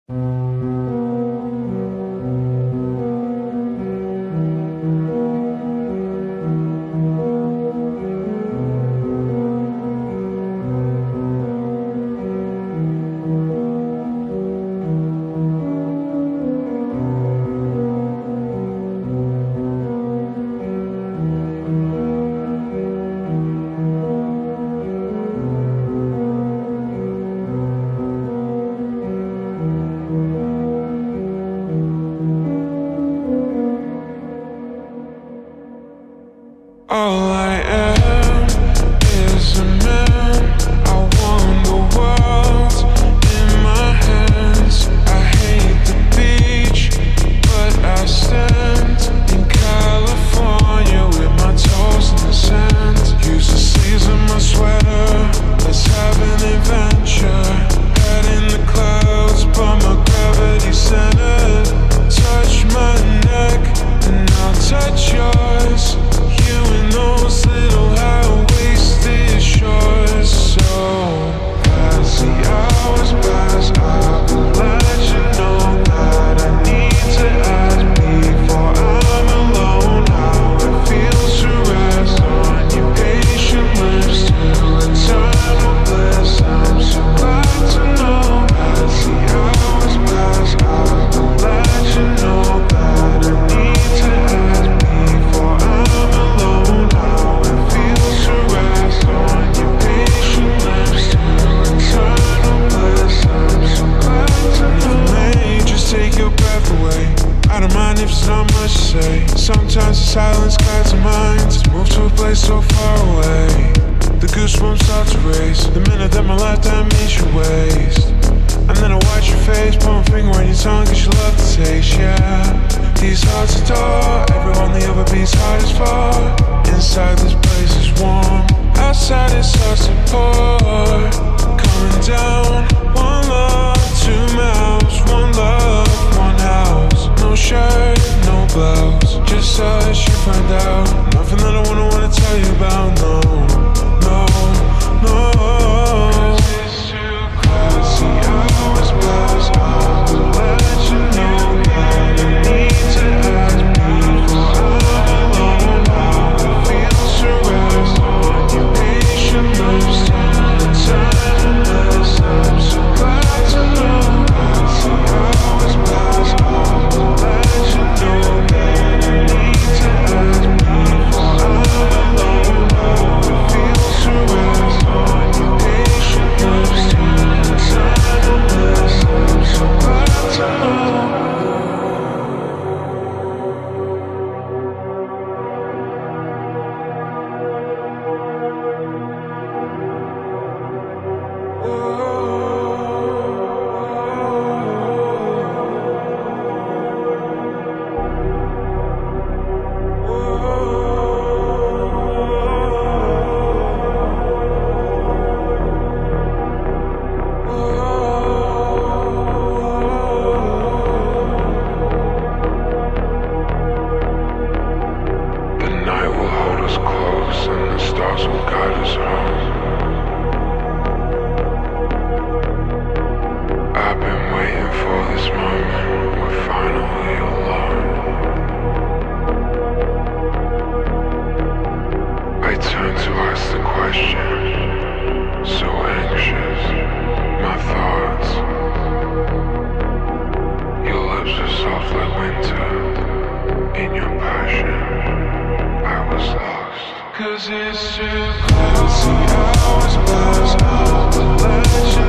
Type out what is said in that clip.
All I am is a man. I want the world in my hands. I hate the beach, but I stand in California with my toes in the sand. Use the sleeves of my sweater. Let's have an adventure. Head in the clouds, but my gravity's centered. Touch my neck and I'll touch yours. You and those little high-waisted shorts. So as the hours pass, I will let you know that I need to ask before I'm alone how it feels to rest on your patient lips till eternal bliss. I'm so glad to know as the hours pass, I will let you know that I need to ask before I'm alone how it feels to rest on your patient lips till eternal bliss. I'm so glad to know. If I may just take your breath away, I don't mind if it's not much to say. Sometimes the silence guides the mind. Let's move to a place so far away. The goosebumps start to race the minute that my left hand meets your waist. And then I watch your face, put my finger on your tongue, cause you love the taste, yeah. These hearts adore, everyone the other beats hard as far. Inside this place is warm, outside it starts to pour. Coming down, one love, two mouths, one love, one house. No shirt, no blouse, just us, you find out. Nothing that I wanna tell you about, no, no, no. As the hours pass, I will let you know that I need to ask before I'm alone how it feels to rest on your patient lips till eternal bliss. I'm so glad to know as the hours pass, I will let you know that I need to ask before I'm alone how it feels to rest on your patient lips till eternal bliss. I'm so glad to know. The night will hold us close and the stars will guide us home. I've been waiting for this moment, we're finally alone. I turn to ask the question, so anxious, my thoughts. Your lips are soft like winter, in your passion I was lost. Cause it's too close, the hours pass, I will let you